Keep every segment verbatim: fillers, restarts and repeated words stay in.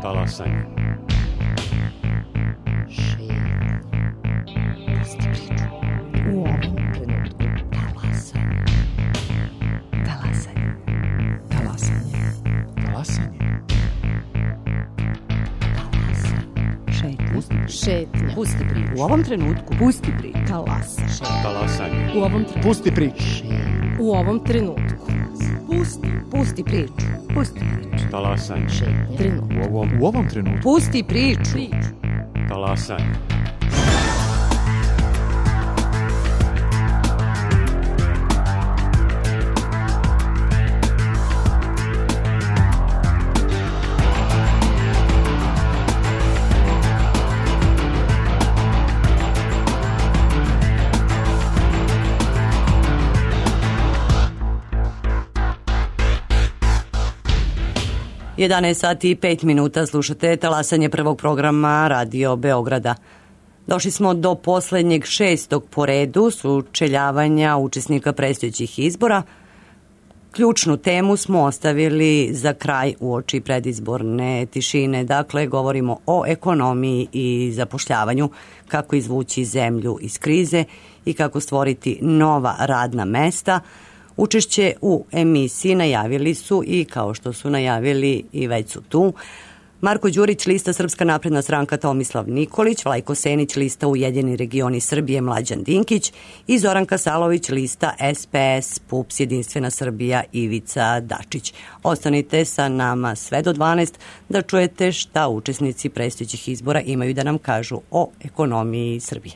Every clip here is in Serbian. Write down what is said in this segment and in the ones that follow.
Talasanje. Pusti priču. U ovom trenutku talasanje. Talasanje. Talasanje. Talasanje. Šetnja. Šetnja. Pusti priču. U ovom trenutku pusti priču. Talasa. Talasanje. U ovom trenutku. Pusti priču. U ovom trenutku. Pusti. Pusti priču. Pusti priču. Talasanje. Šetnja. Trenutku. U ovom U ovom trenutku. Pusti priču. talasanje. jedanaest sati i pet minuta, slušate talasanje prvog programa Radio Beograda. Došli smo do poslednjeg šestog po redu sučeljavanja učesnika predstojećih izbora. Ključnu temu smo ostavili za kraj uoči predizborne tišine. Dakle, govorimo o ekonomiji i zapošljavanju, kako izvući zemlju iz krize i kako stvoriti nova radna mesta. Učešće u emisiji najavili su i, kao što su najavili, i već su tu, Marko Đurić, lista Srpska napredna stranka, Tomislav Nikolić, Vlajko Senić, lista Ujedinjeni regioni Srbije, Mlađan Dinkić i Zoran Kasalović, lista S P S PUPS Jedinstvena Srbija, Ivica Dačić. Ostanite sa nama sve do dvanaest da čujete šta učesnici predstojećih izbora imaju da nam kažu o ekonomiji Srbije.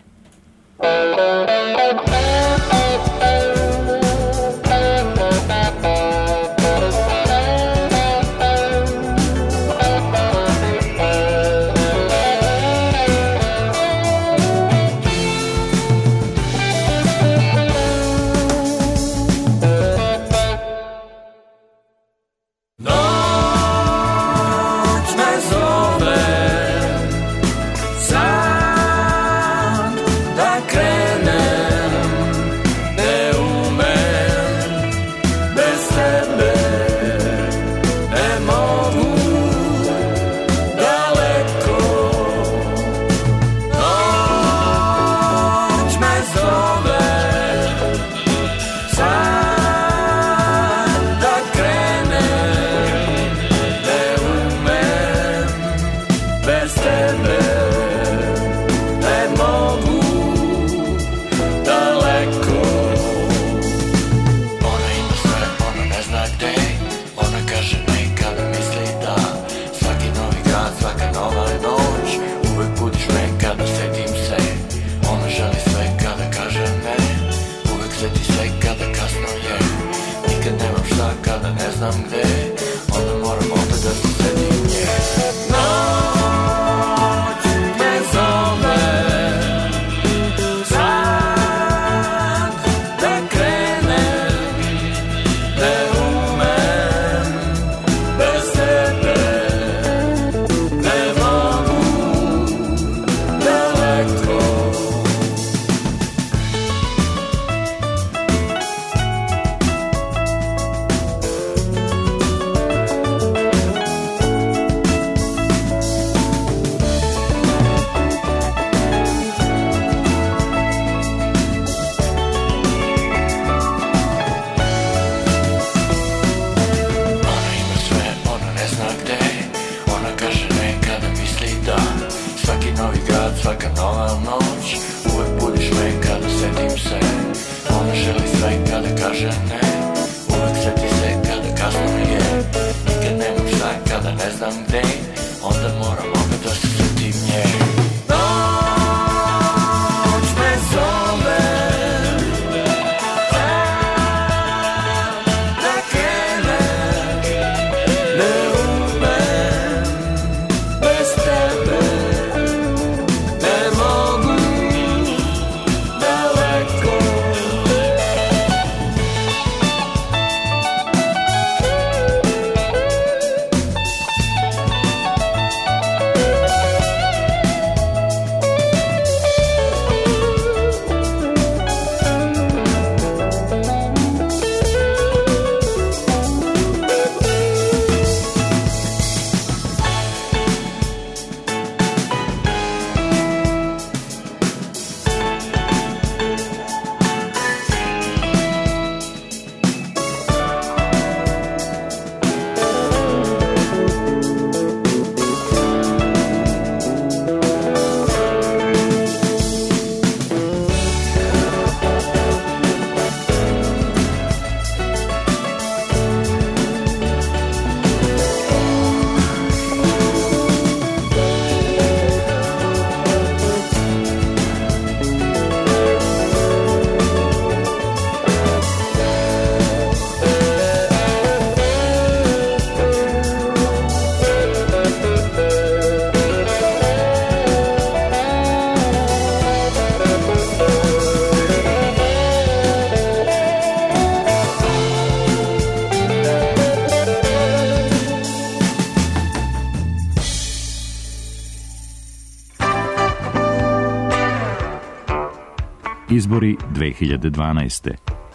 Izbori dve hiljade dvanaeste.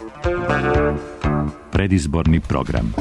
Predizborni program.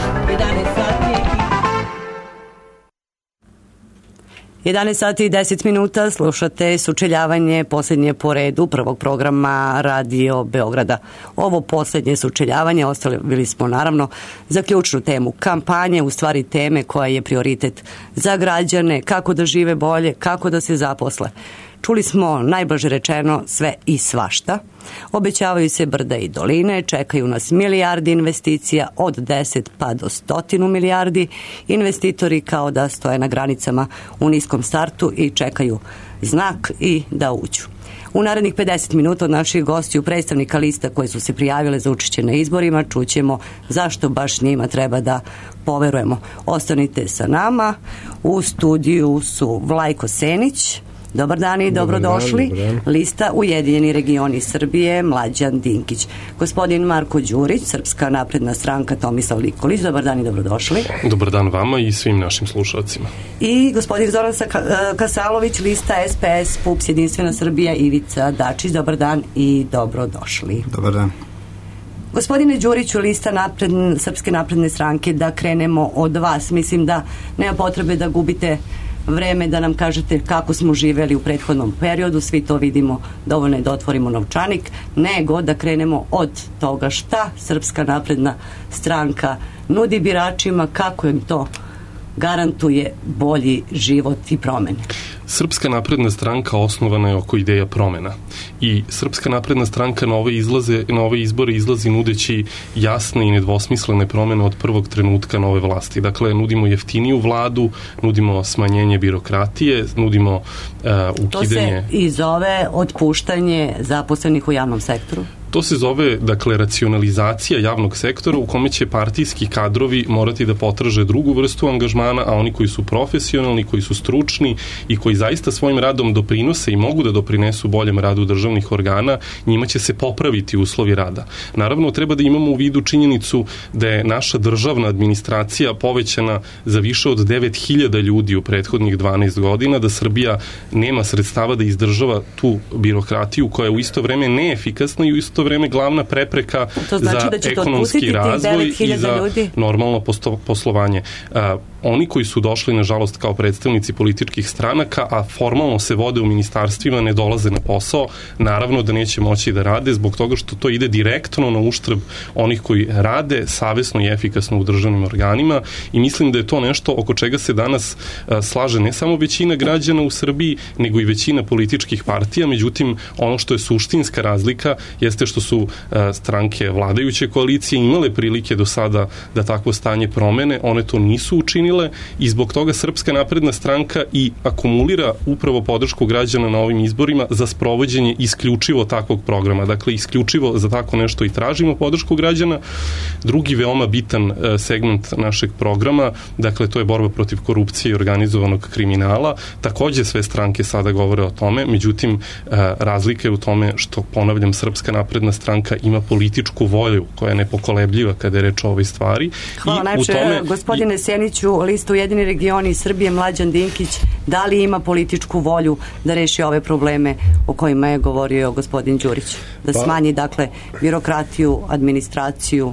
jedanaest sati i deset minuta, slušate sučeljavanje posljednje po redu prvog programa Radio Beograda. Ovo posljednje sučeljavanje ostavili smo naravno za ključnu temu kampanje, u stvari teme koja je prioritet za građane, kako da žive bolje, kako da se zaposle. Čuli smo, najblaže rečeno, sve i svašta. Obećavaju se brda i doline, čekaju nas milijardi investicija, od deset pa do stotinu milijardi. Investitori kao da stoje na granicama u niskom startu i čekaju znak i da uđu. U narednih pedeset minuta od naših gostiju, predstavnika lista koje su se prijavile za učešće na izborima, čućemo zašto baš njima treba da poverujemo. Ostanite sa nama. U studiju su Vlajko Senić. Dobar dan i dobrodošli. Dobar dan, dobar dan. Lista Ujedinjeni regioni Srbije, Mlađan Dinkić. Gospodin Marko Đurić, Srpska napredna stranka, Tomislav Nikolić. Dobar dan i dobrodošli. Dobar dan vama i svim našim slušalcima. I gospodin Zoran Kasalović, lista S P S, P U P S, Jedinstvena Srbija, Ivica Dačić. Dobar dan i dobrodošli. Dobar dan. Gospodine Đuriću, lista napred, Srpske napredne stranke, da krenemo od vas. Mislim da nema potrebe da gubite vreme da nam kažete kako smo živeli u prethodnom periodu, svi to vidimo, dovoljno je da otvorimo novčanik, nego da krenemo od toga šta Srpska napredna stranka nudi biračima, kako im to garantuje bolji život i promene. Srpska napredna stranka osnovana je oko ideja promena i Srpska napredna stranka na ove, izlaze, na ove izbore izlazi nudeći jasne i nedvosmislene promene od prvog trenutka nove vlasti. Dakle, nudimo jeftiniju vladu, nudimo smanjenje birokratije, nudimo uh, ukidanje... To se i zove otpuštanje zaposlenih u javnom sektoru? To se zove, dakle, racionalizacija javnog sektora u kome će partijski kadrovi morati da potraže drugu vrstu angažmana, a oni koji su profesionalni, koji su stručni i koji zaista svojim radom doprinose i mogu da doprinesu boljem radu državnih organa, njima će se popraviti uslovi rada. Naravno, treba da imamo u vidu činjenicu da je naša državna administracija povećana za više od devet hiljada ljudi u prethodnih dvanaest godina, da Srbija nema sredstava da izdržava tu birokratiju koja je u isto vreme neefikasna i u isto vreme glavna prepreka znači za ekonomski razvoj i za ljudi? Normalno posto, poslovanje. A, oni koji su došli, nažalost, kao predstavnici političkih stranaka, a formalno se vode u ministarstvima, ne dolaze na posao, naravno da neće moći da rade zbog toga što to ide direktno na uštrb onih koji rade savesno i efikasno u državnim organima i mislim da je to nešto oko čega se danas a, slaže ne samo većina građana u Srbiji, nego i većina političkih partija. Međutim, ono što je suštinska razlika jeste što su a, stranke vladajuće koalicije imale prilike do sada da takvo stanje promene, one to nisu učinile i zbog toga Srpska napredna stranka i akumulira upravo podršku građana na ovim izborima za sprovođenje isključivo takvog programa. Dakle, isključivo za tako nešto i tražimo podršku građana. Drugi veoma bitan e, segment našeg programa, dakle, to je borba protiv korupcije i organizovanog kriminala. Takođe sve stranke sada govore o tome, međutim, e, razlika je u tome što, ponavljam, Srpska napredna stranka ima političku volju koja je nepokolebljiva kada je reč o ovoj stvari. Hvala najpše, gospodine Seniću, lista Ujedinjeni regioni Srbije, Mlađan Dinkić, da li ima političku volju da reši ove probleme o kojima je govorio gospodin Đurić? Da pa, smanji, dakle, birokratiju, administraciju?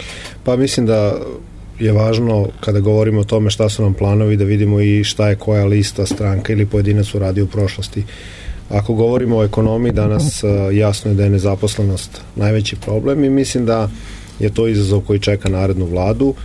Pa mislim da je važno kada govorimo o tome šta su nam planovi da vidimo i šta je koja lista, stranka ili pojedinac uradio u prošlosti. Ako govorimo o ekonomiji, danas jasno je da je nezaposlenost najveći problem i mislim da je to izazov koji čeka narednu vladu.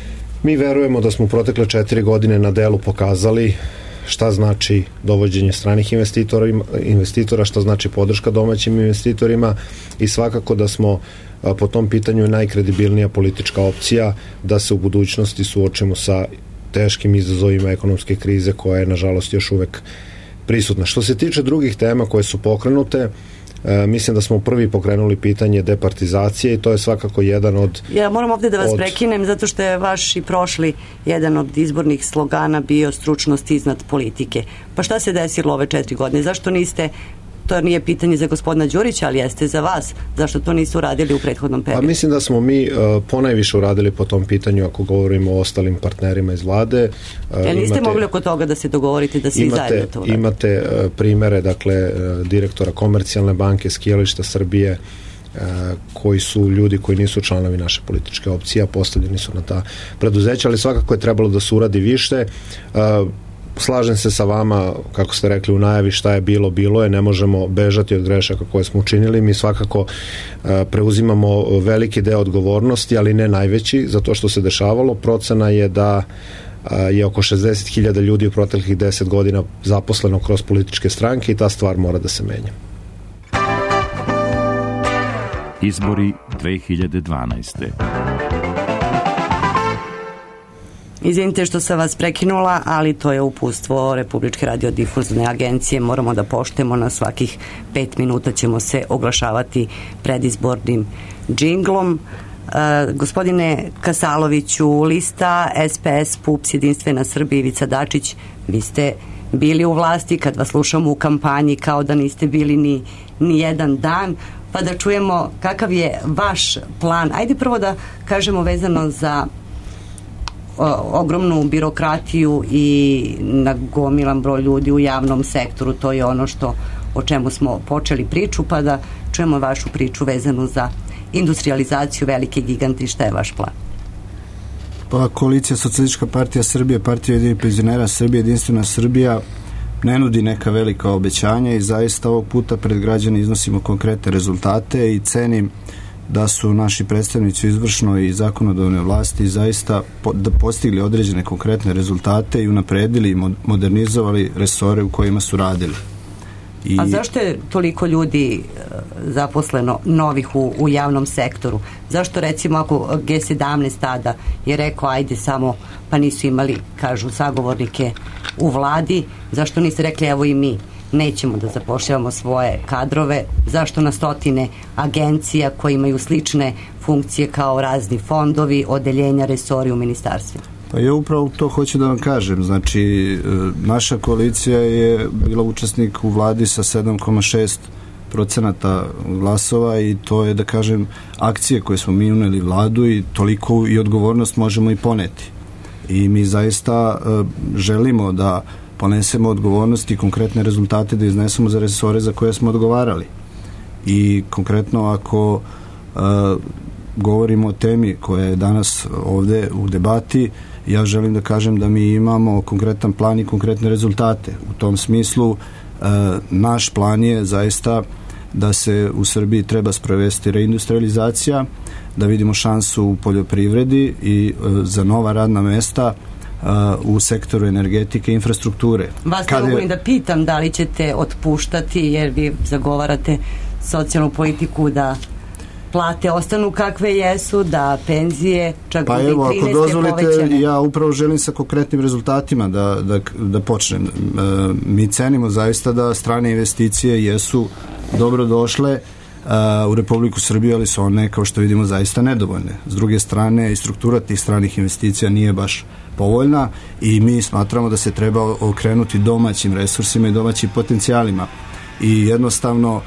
Mi verujemo da smo u protekle četiri godine na delu pokazali šta znači dovođenje stranih investitora, investitora, šta znači podrška domaćim investitorima i svakako da smo po tom pitanju najkredibilnija politička opcija da se u budućnosti suočimo sa teškim izazovima ekonomske krize koja je nažalost još uvek prisutna. Što se tiče drugih tema koje su pokrenute, E, mislim da smo prvi pokrenuli pitanje departizacije i to je svakako jedan od... Ja moram ovde da vas od... prekinem zato što je vaš i prošli jedan od izbornih slogana bio stručnost iznad politike. Pa šta se desilo ove četiri godine? Zašto niste to nije pitanje za gospodina Đurića, ali jeste za vas. Zašto to nisu uradili u prethodnom periodu? Pa mislim da smo mi uh, ponajviše uradili po tom pitanju ako govorimo o ostalim partnerima iz vlade. Uh, ja niste imate, mogli oko toga da se dogovorite da se i zajedno to uradi? Imate uh, primere, dakle, uh, direktora Komercijalne banke, Skijališta Srbije, uh, koji su ljudi koji nisu članovi naše političke opcije, a postavljeni su na ta preduzeća, ali svakako je trebalo da se uradi više. Uh, Slažem se sa vama, kako ste rekli u najavi, šta je bilo, bilo je, ne možemo bežati od grešaka koje smo učinili, mi svakako uh, preuzimamo veliki deo odgovornosti, ali ne najveći za to što se dešavalo. Procena je da uh, je oko šezdeset hiljada ljudi u proteklih deset godina zaposleno kroz političke stranke i ta stvar mora da se menja. Izbori dve hiljade dvanaeste. Izvinite što sam vas prekinula, ali to je uputstvo Republičke radiodifuzne agencije. Moramo da poštujemo, na svakih pet minuta ćemo se oglašavati predizbornim džinglom. Uh, gospodine Kasaloviću, lista S P S, P U P S, Jedinstvena Srbija, Ivica Dačić, vi ste bili u vlasti, kad vas slušamo u kampanji kao da niste bili ni, ni jedan dan, pa da čujemo kakav je vaš plan. Ajde prvo da kažemo vezano za ogromnu birokratiju i nagomilan broj ljudi u javnom sektoru. To je ono što o čemu smo počeli priču, pa da čujemo vašu priču vezanu za industrializaciju, velike giganti. Šta je vaš plan? Pa koalicija Socijalistička partija Srbije, Partija ujedinjenih penzionera Srbije, Jedinstvena Srbija ne nudi neka velika obećanja i zaista ovog puta pred građane iznosimo konkretne rezultate i cenim da su naši predstavnici u izvršnoj i zakonodavnoj vlasti zaista po, da postigli određene konkretne rezultate i unapredili i modernizovali resore u kojima su radili. I... A zašto je toliko ljudi zaposleno novih u, u javnom sektoru? Zašto recimo ako G sedamnaest tada je rekao ajde samo, pa nisu imali, kažu, sagovornike u vladi, zašto niste rekli evo i mi nećemo da zapošljavamo svoje kadrove? Zašto na stotine agencija koje imaju slične funkcije kao razni fondovi, odeljenja, resori u ministarstvima? Pa ja upravo to hoću da vam kažem. Znači, naša koalicija je bila učesnik u vladi sa sedam zarez šest procenata glasova i to je, da kažem, akcije koje smo mi uneli vladu i toliko i odgovornost možemo i poneti. I mi zaista želimo da ponesemo odgovornost i konkretne rezultate da iznesemo za resore za koje smo odgovarali. I konkretno ako uh, govorimo o temi koja je danas ovde u debati, ja želim da kažem da mi imamo konkretan plan i konkretne rezultate. U tom smislu uh, naš plan je zaista da se u Srbiji treba sprovesti reindustrializacija, da vidimo šansu u poljoprivredi i uh, za nova radna mesta u sektoru energetike i infrastrukture. Vas ne mogu ni da pitam da li ćete otpuštati, jer vi zagovarate socijalnu politiku da plate ostanu kakve jesu, da penzije čak pa budu evo, i trinaeste ako dozvolite, povećane. Ja upravo želim sa konkretnim rezultatima da, da, da počnem. E, mi cenimo zaista da strane investicije jesu dobro došle u Republiku Srbiju, ali su one, kao što vidimo, zaista nedovoljne. S druge strane, i struktura tih stranih investicija nije baš povoljna i mi smatramo da se treba okrenuti domaćim resursima i domaćim potencijalima. I jednostavno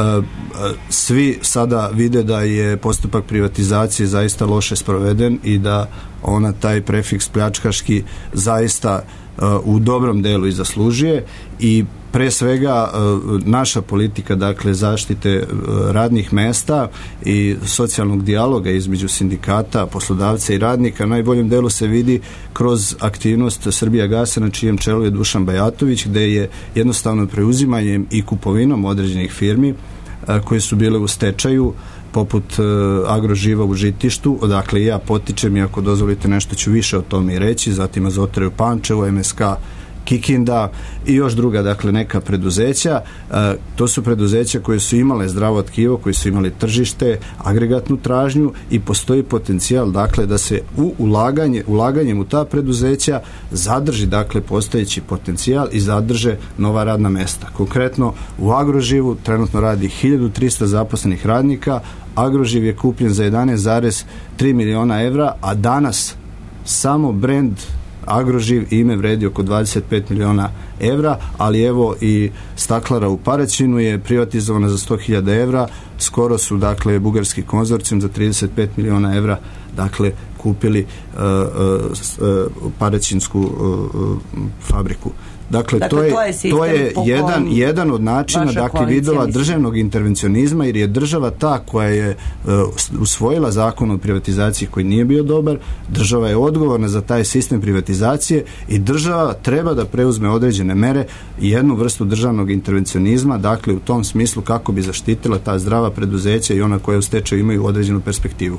svi sada vide da je postupak privatizacije zaista loše sproveden i da ona taj prefiks pljačkaški zaista u dobrom delu i zaslužuje i pre svega naša politika, dakle, zaštite radnih mesta i socijalnog dijaloga između sindikata, poslodavca i radnika, na najboljem delu se vidi kroz aktivnost Srbijagasa, na čijem čelu je Dušan Bajatović, gde je jednostavno preuzimanjem i kupovinom određenih firmi koje su bile u stečaju, poput Agroživa u Žitištu, odakle ja potičem i ako dozvolite nešto ću više o tome i reći, zatim Azotre u Pančevu, M S K Kikinda i još druga, dakle, neka preduzeća. E, to su preduzeća koje su imale zdravo tkivo, koje su imali tržište, agregatnu tražnju i postoji potencijal, dakle, da se u ulaganje, ulaganjem u ta preduzeća zadrži, dakle, postojeći potencijal i zadrže nova radna mesta. Konkretno, u Agroživu trenutno radi hiljadu trista zaposlenih radnika, Agroživ je kupljen za jedanaest zarez tri miliona evra, a danas samo brend Agroživ, ime vredi oko dvadeset pet miliona evra, ali evo i staklara u Paraćinu je privatizovana za sto hiljada evra, skoro su dakle bugarski konzorcijum za trideset pet miliona evra dakle kupili uh, uh, paraćinsku uh, fabriku. Dakle, dakle, to je, to je, to je jedan, jedan od načina dakle, vidova državnog intervencionizma, jer je država ta koja je uh, usvojila zakon o privatizaciji koji nije bio dobar, država je odgovorna za taj sistem privatizacije i država treba da preuzme određene mere i jednu vrstu državnog intervencionizma, dakle u tom smislu kako bi zaštitila ta zdrava preduzeća i ona koja u stečaju imaju određenu perspektivu.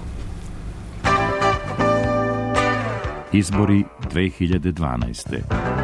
Izbori dve hiljade dvanaeste.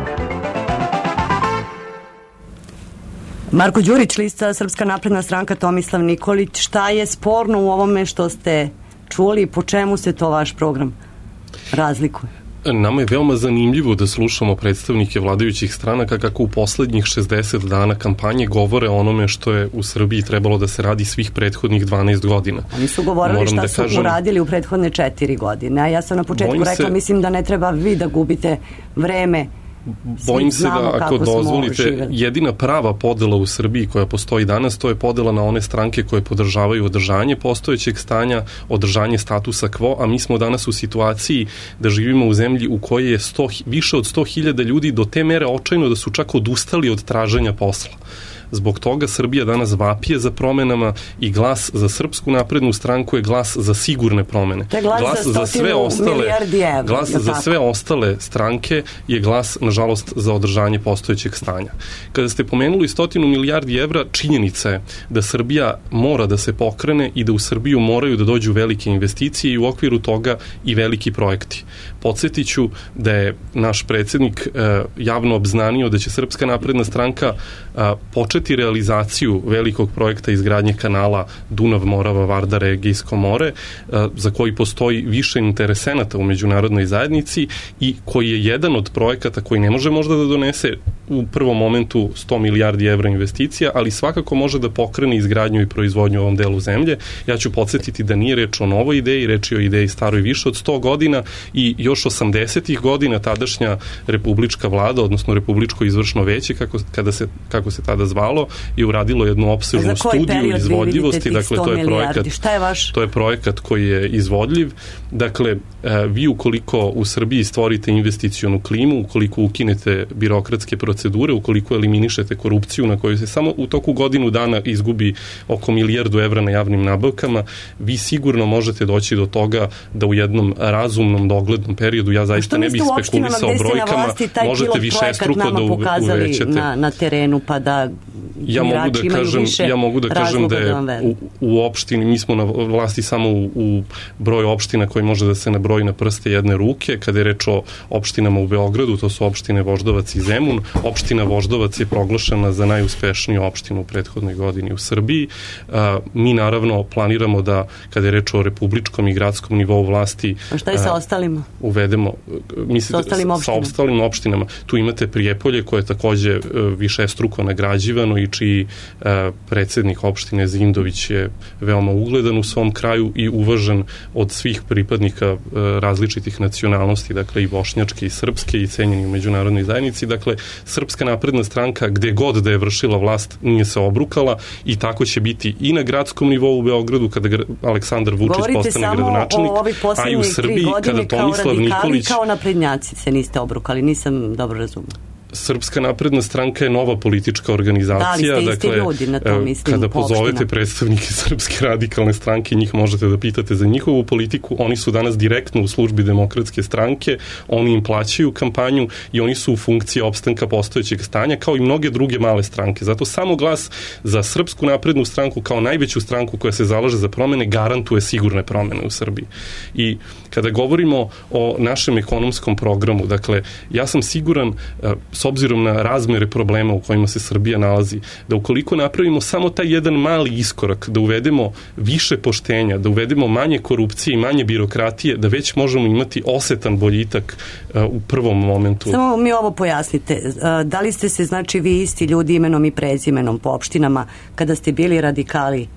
Marko Đurić, lista Srpska napredna stranka, Tomislav Nikolić. Šta je sporno u ovome što ste čuli i po čemu se to vaš program razlikuje? Nama je veoma zanimljivo da slušamo predstavnike vladajućih stranaka kako u poslednjih šezdeset dana kampanje govore o onome što je u Srbiji trebalo da se radi svih prethodnih dvanaest godina. Oni su govorili Moram šta da su kažem, uradili u prethodne četiri godine, a ja sam na početku rekla, se, mislim da ne treba vi da gubite vreme. Bojim se da ako dozvolite, jedina prava podela u Srbiji koja postoji danas, to je podela na one stranke koje podržavaju održanje postojećeg stanja, održanje statusa quo, a mi smo danas u situaciji da živimo u zemlji u kojoj je sto, više od sto hiljada ljudi do te mere očajno da su čak odustali od traženja posla. Zbog toga Srbija danas vapije za promenama i glas za Srpsku naprednu stranku je glas za sigurne promene. Te glas, glas za, za sve ostale evra, glas za sve ostale stranke je glas, nažalost, za održanje postojećeg stanja. Kada ste pomenuli stotinu milijardi evra, činjenica je da Srbija mora da se pokrene i da u Srbiju moraju da dođu velike investicije i u okviru toga i veliki projekti. Podsjetiću da je naš predsjednik eh, javno obznanio da će Srpska napredna stranka eh, početi realizaciju velikog projekta izgradnje kanala Dunav-Morava-Vardar Egejsko more, za koji postoji više interesenata u međunarodnoj zajednici i koji je jedan od projekata koji ne može možda da donese u prvom momentu sto milijardi evra investicija, ali svakako može da pokrene izgradnju i proizvodnju u ovom delu zemlje. Ja ću podsjetiti da nije reč o novoj ideji, reč je o ideji staroj više od sto godina i još osamdesetih godina tadašnja republička vlada, odnosno republičko izvršno veće, kako, kada se, kako se tada zvalo, i uradilo jednu opsežnu studiju izvodljivosti. Dakle, to je projekat, Šta je vaš? To je projekat koji je izvodljiv. Dakle, vi ukoliko u Srbiji stvorite investicionu klimu, ukoliko ukinete birokratske procedure, ukoliko eliminišete korupciju na kojoj se samo u toku godinu dana izgubi oko milijardu evra na javnim nabavkama, vi sigurno možete doći do toga da u jednom razumnom doglednom periodu, ja zaista ne bih spekulisao brojkama, možete višestruko da uvećate. Na, na terenu pa da ja mogu da kažem, ja mogu da kažem da je u, u opštini, mi smo na vlasti samo u, u broju opština koji može da se nabroji na prste jedne ruke. Kada je reč o opštinama u Beogradu, to su opštine Voždovac i Zemun. Opština Voždovac je proglašena za najuspešniju opštinu u prethodnoj godini u Srbiji. A, mi naravno planiramo da, kada je reč o republičkom i gradskom nivou vlasti, a šta je sa ostalima? Uvedemo, mislite, sa, ostalim sa ostalim opštinama. Tu imate Prijepolje koje je takođe višestruko nagrađivano i čiji uh, predsjednik opštine Zindović je veoma ugledan u svom kraju i uvažen od svih pripadnika uh, različitih nacionalnosti, dakle i bošnjačke i srpske i cenjeni u međunarodnoj zajednici. Dakle, Srpska napredna stranka gde god da je vršila vlast nije se obrukala i tako će biti i na gradskom nivou u Beogradu kada Aleksandar Vučić Govorite postane gradonačelnik, a i u Srbiji kada Tomislav Nikolić... Kao naprednjaci se niste obrukali, nisam dobro razumela. Srpska napredna stranka je nova politička organizacija. Da, li ste isti dakle, ljudi na to, mislim, kada pozovete predstavnike Srpske radikalne stranke, njih možete da pitate za njihovu politiku. Oni su danas direktno u službi Demokratske stranke, oni im plaćaju kampanju i oni su u funkciji opstanka postojećeg stanja, kao i mnoge druge male stranke. Zato samo glas za Srpsku naprednu stranku kao najveću stranku koja se zalaže za promene garantuje sigurne promene u Srbiji. I kada govorimo o našem ekonomskom programu, dakle, ja sam siguran, s obzirom na razmere problema u kojima se Srbija nalazi, da ukoliko napravimo samo taj jedan mali iskorak, da uvedemo više poštenja, da uvedemo manje korupcije i manje birokratije, da već možemo imati osetan boljitak uh, u prvom momentu. Samo mi ovo pojasnite. Uh, da li ste se, znači, vi isti ljudi imenom i prezimenom po opštinama kada ste bili radikali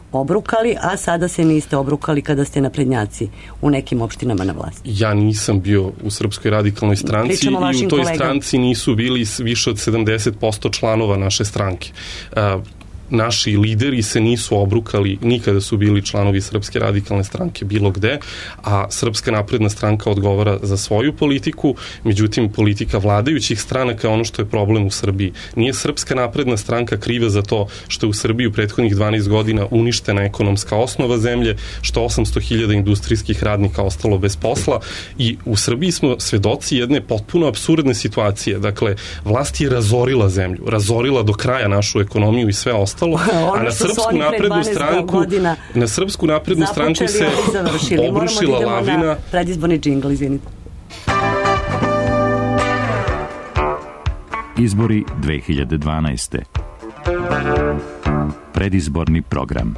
obrukali, a sada se niste obrukali kada ste naprednjaci u nekim opštinama na vlasti. Ja nisam bio u Srpskoj radikalnoj stranci i u toj kolegama. stranci nisu bili više od sedamdeset posto članova naše stranke. Uh, naši lideri se nisu obrukali, nikada su bili članovi Srpske radikalne stranke bilo gde, a Srpska napredna stranka odgovara za svoju politiku, međutim politika vladajućih stranaka je ono što je problem u Srbiji. Nije Srpska napredna stranka kriva za to što je u Srbiji u prethodnih dvanaest godina uništena ekonomska osnova zemlje, što osamsto hiljada industrijskih radnika ostalo bez posla i u Srbiji smo svedoci jedne potpuno apsurdne situacije. Dakle, vlast je razorila zemlju, razorila do kraja našu ekonomiju i sve ostalo. A na Srpsku naprednu stranku na Srpsku naprednu stranku se obrušila lavina. Na predizborni džingl, izvinite. Izbori dve hiljade dvanaeste. Predizborni program.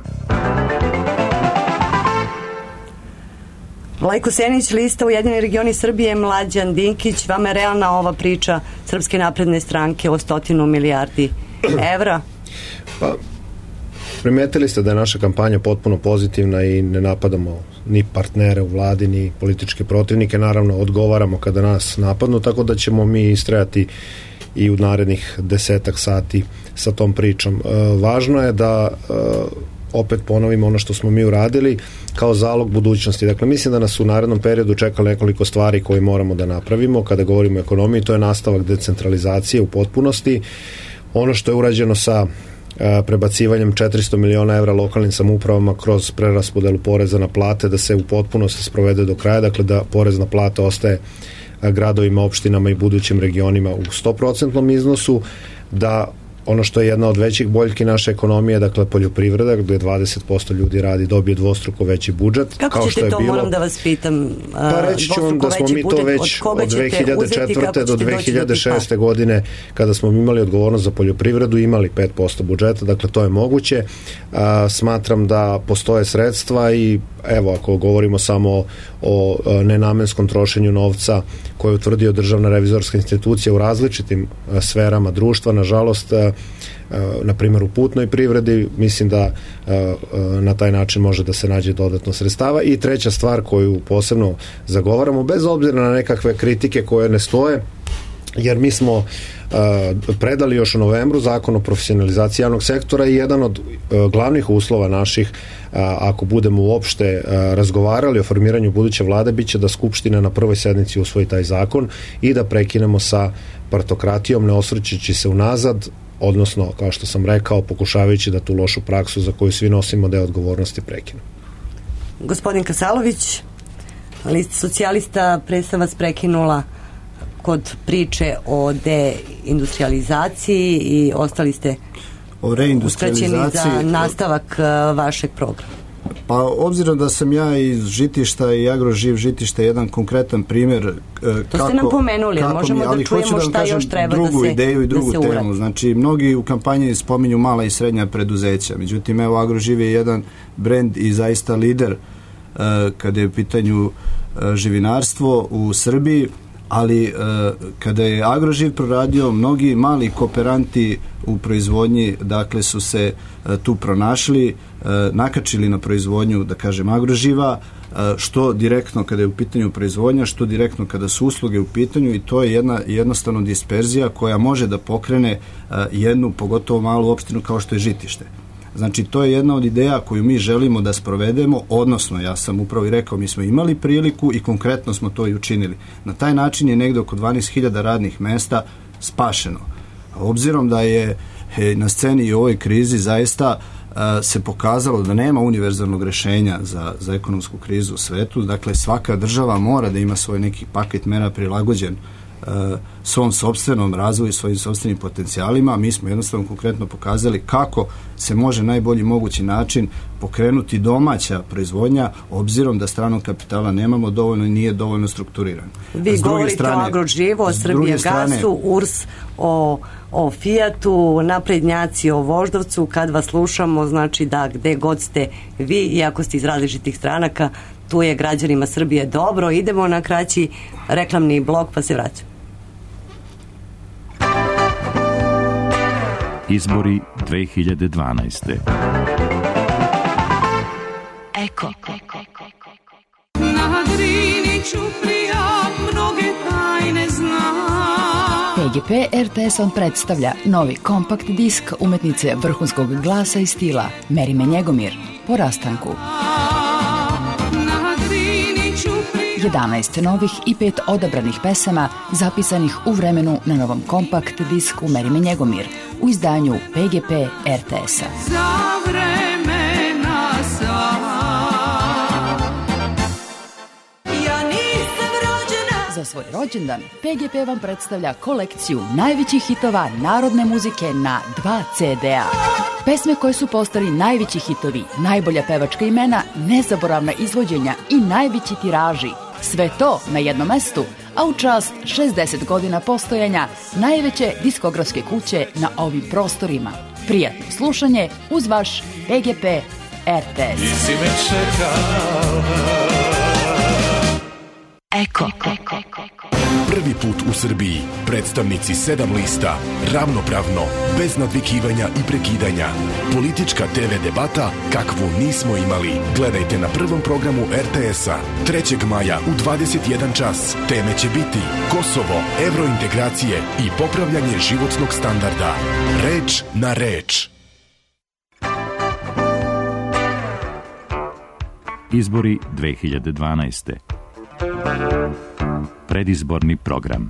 Vlajko Senić, lista Ujedinjeni regioni Srbije, Mlađan Dinkić, vama je realna ova priča Srpske napredne stranke o stotinu milijardi evra? Pa, primetili ste da je naša kampanja potpuno pozitivna i ne napadamo ni partnere u vladi, ni političke protivnike. Naravno, odgovaramo kada nas napadnu, tako da ćemo mi istrajati i u narednih desetak sati sa tom pričom. E, važno je da e, opet ponovimo ono što smo mi uradili kao zalog budućnosti. Dakle, mislim da nas u narednom periodu čeka nekoliko stvari koje moramo da napravimo kada govorimo o ekonomiji. To je nastavak decentralizacije u potpunosti. Ono što je urađeno sa prebacivanjem četiristo miliona evra lokalnim samoupravama kroz preraspodelu poreza na plate, da se u potpunosti sprovede do kraja, dakle da porez na plate ostaje gradovima, opštinama i budućim regionima u sto procentu iznosu, da ono što je jedna od većih boljki naše ekonomije, dakle poljoprivreda, gde dvadeset posto ljudi radi, dobije dvostruko veći budžet. Kako kao ćete što je to, bilo, moram da vas pitam, pa reći ću vam da smo mi to već od, od dve hiljade četvrte do dve hiljade šeste godine, kada smo imali odgovornost za poljoprivredu, imali pet posto budžeta, dakle to je moguće. A, smatram da postoje sredstva i evo, ako govorimo samo o, o nenamenskom trošenju novca koje je utvrdio Državna revizorska institucija u različitim a, sferama društva, nažalost, a, a, na primjer u putnoj privredi, mislim da a, a, na taj način može da se nađe dodatno sredstava. I treća stvar koju posebno zagovaramo, bez obzira na nekakve kritike koje ne stoje, jer mi smo uh, predali još u novembru zakon o profesionalizaciji javnog sektora i jedan od uh, glavnih uslova naših, uh, ako budemo uopšte uh, razgovarali o formiranju buduće vlade, bit će da Skupština na prvoj sednici usvoji taj zakon i da prekinemo sa partokratijom, ne osvrćući se unazad, odnosno, kao što sam rekao, pokušavajući da tu lošu praksu za koju svi nosimo deo odgovornosti prekinemo. Gospodin Kasalović, lista socijalista, pre sam vas prekinula kod priče o deindustrializaciji i ostali ste uskraćeni za nastavak vašeg programa. Pa obzirom da sam ja iz Žitišta i Agroživ Žitišta jedan konkretan primjer to kako, ste nam pomenuli, kako možemo mi, da čujemo da šta još treba drugu da se ideju i drugu da se temu. Znači, mnogi u kampanji spominju mala i srednja preduzeća, međutim, evo Agroživ je jedan brend i zaista lider uh, kada je u pitanju uh, živinarstvo u Srbiji, ali e, kada je Agroživ proradio, mnogi mali kooperanti u proizvodnji, dakle, su se e, tu pronašli, e, nakačili na proizvodnju, da kažem, Agroživa, e, što direktno kada je u pitanju proizvodnja, što direktno kada su usluge u pitanju, i to je jedna jednostavno disperzija koja može da pokrene e, jednu, pogotovo malu opštinu kao što je Žitište. Znači, to je jedna od ideja koju mi želimo da sprovedemo, odnosno, ja sam upravo i rekao, mi smo imali priliku i konkretno smo to i učinili. Na taj način je negde oko dvanaest hiljada radnih mesta spašeno. A obzirom da je e, na sceni i u ovoj krizi zaista e, se pokazalo da nema univerzalnog rešenja za, za ekonomsku krizu u svetu, dakle, svaka država mora da ima svoj neki paket mera prilagođen svom sopstvenom razvoju, svojim sopstvenim potencijalima. Mi smo jednostavno konkretno pokazali kako se može najbolji mogući način pokrenuti domaća proizvodnja, obzirom da stranog kapitala nemamo dovoljno i nije dovoljno strukturiran. Vi govorite strane, o Agroživu, o Srbije gasu, U R S, o, o Fijatu, naprednjaci o Voždovcu. Kad vas slušamo, znači da gde god ste vi, iako ste iz različitih stranaka, tu je građanima Srbije dobro. Idemo na kraći reklamni blok pa se vraćamo. Izbori dve hiljade dvanaeste. Eko. Na Drini Ćuprija mnoge tajne zna. P G P R T S-om predstavlja novi kompakt disk umetnice vrhunskog glasa i stila Merime Njegomir po rastanku. jedanaest novih i pet odabranih pesama zapisanih u vremenu na novom kompakt disku Merime Njegomir u izdanju P G P R T S-a. Za vremena sa. Ja nisam rođena. Za svoj rođendan P G P vam predstavlja kolekciju najvećih hitova narodne muzike na dva ce de a. Pesme koje su postali najveći hitovi, najbolja pevačka imena, nezaboravna izvođenja i najveći tiraži. Sve to na jednom mestu, a u čast šezdeset godina postojanja najveće diskografske kuće na ovim prostorima. Prijatno slušanje uz vaš P G P R T S. Nisi me čekala. Eko. Prvi put u Srbiji predstavnici sedam lista, ravnopravno, bez nadvikivanja i prekidanja. Politička te ve debata kakvu nismo imali. Gledajte na prvom programu er te es-a trećeg maja u dvadeset jedan čas. Teme će biti Kosovo, evrointegracije i popravljanje životnog standarda. Reč na reč. Izbori dve hiljade dvanaeste. Predizborni program.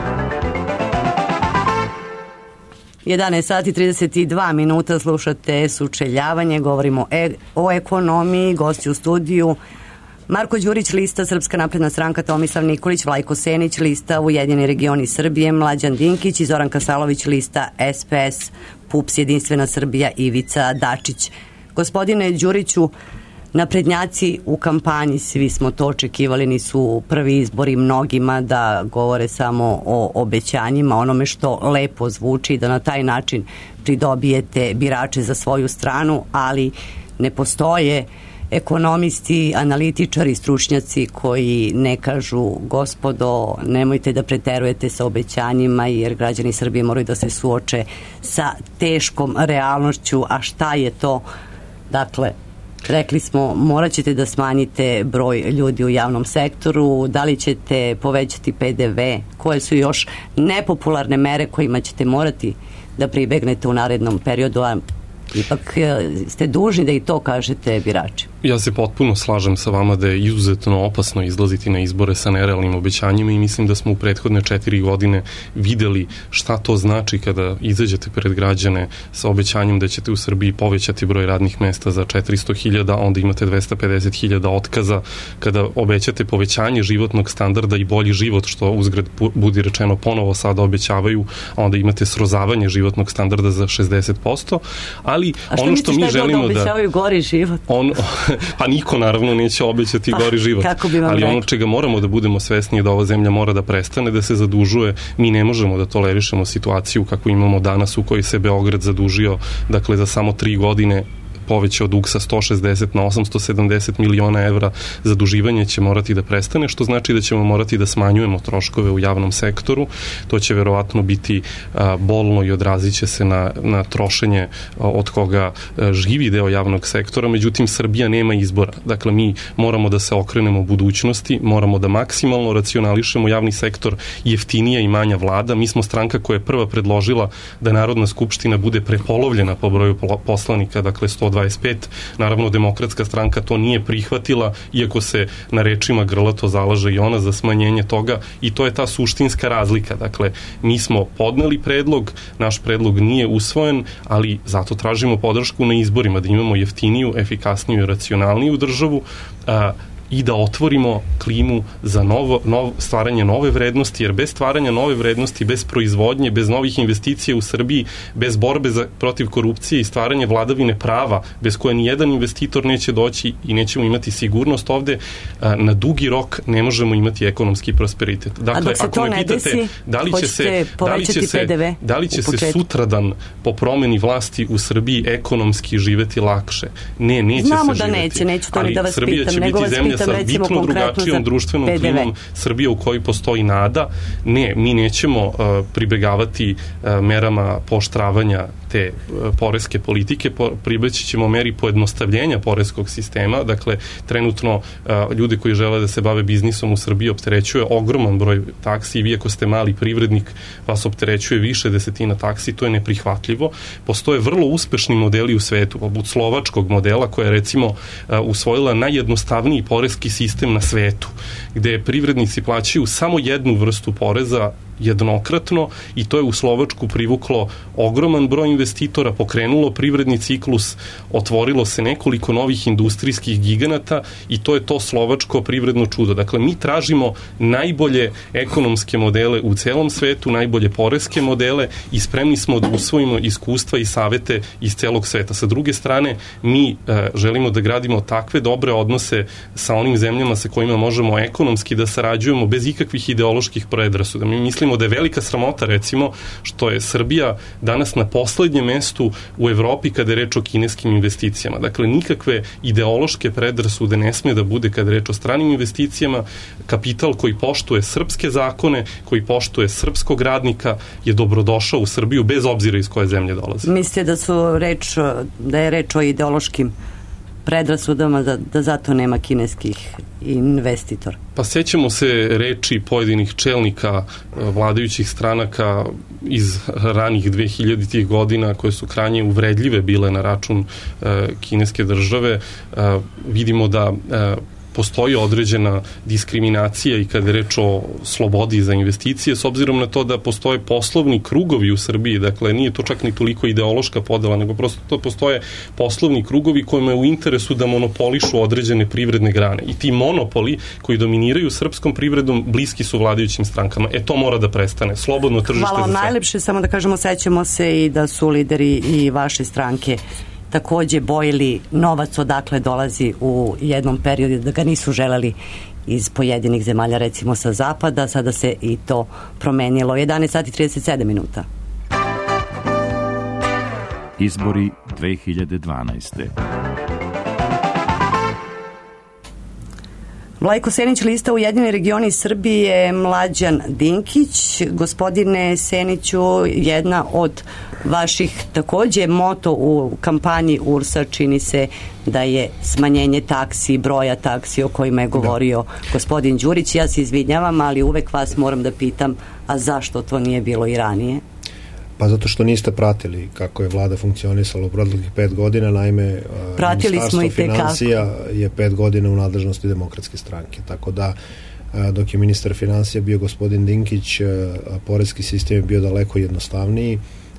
jedanaest sati trideset dva minuta, slušate Sučeljavanje, govorimo e, o ekonomiji, gosti u studiju Marko Đurić, lista Srpska napredna stranka, Tomislav Nikolić, Vlajko Senić, lista Ujedinjeni regioni Srbije, Mlađan Dinkić i Zoran Kasalović, lista es pe es, PUPS, Jedinstvena Srbija, Ivica Dačić. Gospodine Đuriću, naprednjaci u kampanji, svi smo to očekivali, nisu prvi izbori mnogima da govore samo o obećanjima, onome što lepo zvuči, da na taj način pridobijete birače za svoju stranu, ali ne postoje ekonomisti, analitičari, stručnjaci koji ne kažu gospodo, nemojte da preterujete sa obećanjima jer građani Srbije moraju da se suoče sa teškom realnošću, a šta je to? Dakle, rekli smo, morat ćete da smanjite broj ljudi u javnom sektoru, da li ćete povećati pe de ve, koje su još nepopularne mere kojima ćete morati da pribegnete u narednom periodu, a ipak ste dužni da i to kažete birači. Ja se potpuno slažem sa vama da je izuzetno opasno izlaziti na izbore sa nerealnim obećanjima i mislim da smo u prethodne četiri godine videli šta to znači kada izađete pred građane sa obećanjem da ćete u Srbiji povećati broj radnih mesta za četiristo hiljada, onda imate dvesta pedeset hiljada otkaza, kada obećate povećanje životnog standarda i bolji život, što uzgred budi rečeno ponovo sada obećavaju, a onda imate srozavanje životnog standarda za šezdeset posto, ali ono što mi želimo da... A što mislite da obećavaju gori život? On, pa niko naravno neće obećati pa, gori život, ali rekli? Ono čega moramo da budemo svesni je da ova zemlja mora da prestane da se zadužuje. Mi ne možemo da tolerišemo situaciju kako imamo danas u kojoj se Beograd zadužio, dakle za samo tri godine povećao dug sa sto šezdeset na osamsto sedamdeset miliona evra. Zaduživanje će morati da prestane, što znači da ćemo morati da smanjujemo troškove u javnom sektoru. To će verovatno biti a, bolno i odrazit će se na, na trošenje a, od koga a, živi deo javnog sektora. Međutim, Srbija nema izbora. Dakle, mi moramo da se okrenemo u budućnosti, moramo da maksimalno racionališemo javni sektor, jeftinija i manja vlada. Mi smo stranka koja je prva predložila da Narodna skupština bude prepolovljena po broju poslanika, dakle sto dvadeset pet. Naravno, Demokratska stranka to nije prihvatila, iako se na rečima grlato zalaže i ona za smanjenje toga, i to je ta suštinska razlika. Dakle, mi smo podneli predlog, naš predlog nije usvojen, ali zato tražimo podršku na izborima, da imamo jeftiniju, efikasniju i racionalniju državu, a, i da otvorimo klimu za novo, nov, stvaranje nove vrednosti, jer bez stvaranja nove vrednosti, bez proizvodnje, bez novih investicija u Srbiji, bez borbe za, protiv korupcije i stvaranje vladavine prava, bez koje ni jedan investitor neće doći i nećemo imati sigurnost ovde, a, na dugi rok ne možemo imati ekonomski prosperitet. Dakle, ako me pitate desi, da li će se, da li će se, da li će se sutradan po promeni vlasti u Srbiji ekonomski živeti lakše? Ne, neće Znamo se da živeti. Neće, neću to ni da vas Srbija pitam, će biti zemlja sa bitno drugačijom društvenom pe de ve. klimom, Srbija u kojoj postoji nada. Ne, mi nećemo uh, pribegavati uh, merama pooštravanja te poreske politike, pribeći ćemo meri pojednostavljenja poreskog sistema, dakle trenutno ljude koji žele da se bave biznisom u Srbiji opterećuje ogroman broj taksi i vi ako ste mali privrednik vas opterećuje više desetina taksi, to je neprihvatljivo. Postoje vrlo uspešni modeli u svetu, poput slovačkog modela koja je recimo usvojila najjednostavniji poreski sistem na svetu, gde privrednici plaćaju samo jednu vrstu poreza jednokratno i to je u Slovačku privuklo ogroman broj investitora, pokrenulo privredni ciklus, otvorilo se nekoliko novih industrijskih giganata i to je to slovačko privredno čudo. Dakle, mi tražimo najbolje ekonomske modele u celom svetu, najbolje poreske modele i spremni smo da usvojimo iskustva i savete iz celog sveta. Sa druge strane, mi e, želimo da gradimo takve dobre odnose sa onim zemljama sa kojima možemo ekonomski da sarađujemo bez ikakvih ideoloških predrasuda. Mi mislimo da je velika sramota, recimo, što je Srbija danas na poslednjem mestu u Evropi kada je reč o kineskim investicijama. Dakle, nikakve ideološke predrasude ne sme da bude kada je reč o stranim investicijama. Kapital koji poštuje srpske zakone, koji poštuje srpskog radnika, je dobrodošao u Srbiju bez obzira iz koje zemlje dolazi. Mislite da su reč, da je reč o ideološkim predrasudama, da, da zato nema kineskih investitora? Pa sećamo se reči pojedinih čelnika vladajućih stranaka iz ranih dvehiljaditih godina koje su krajnje uvredljive bile na račun e, kineske države. E, vidimo da e, postoji određena diskriminacija i kada je reč o slobodi za investicije, s obzirom na to da postoje poslovni krugovi u Srbiji, dakle nije to čak ni toliko ideološka podela, nego prosto to postoje poslovni krugovi kojima je u interesu da monopolišu određene privredne grane. I ti monopoli koji dominiraju srpskom privredom bliski su vladajućim strankama. E to mora da prestane. Slobodno tržište za sve. Hvala vam najlepše, samo da kažemo, sećamo se i da su lideri i vaše stranke takođe bojili novac odakle dolazi u jednom periodu, da ga nisu želeli iz pojedinih zemalja, recimo sa zapada, sada se i to promenilo. jedanaest sati i trideset sedam minuta. Izbori dve hiljade dvanaeste. Vlajko Senić, lista Ujedinjeni regioni Srbije, Mlađan Dinkić. Gospodine Seniću, jedna od vaših takođe moto u kampanji U R S-a čini se da je smanjenje taksi, broja taksi o kojima je govorio da. gospodin Đurić. Ja se izvinjavam, ali uvek vas moram da pitam, a zašto to nije bilo i ranije? Pa zato što niste pratili kako je vlada funkcionisala u proteklih pet godina, naime pratili Ministarstvo financija je pet godina u nadležnosti Demokratske stranke, tako da dok je ministar financija bio gospodin Dinkić, poreski sistem je bio daleko jednostavniji,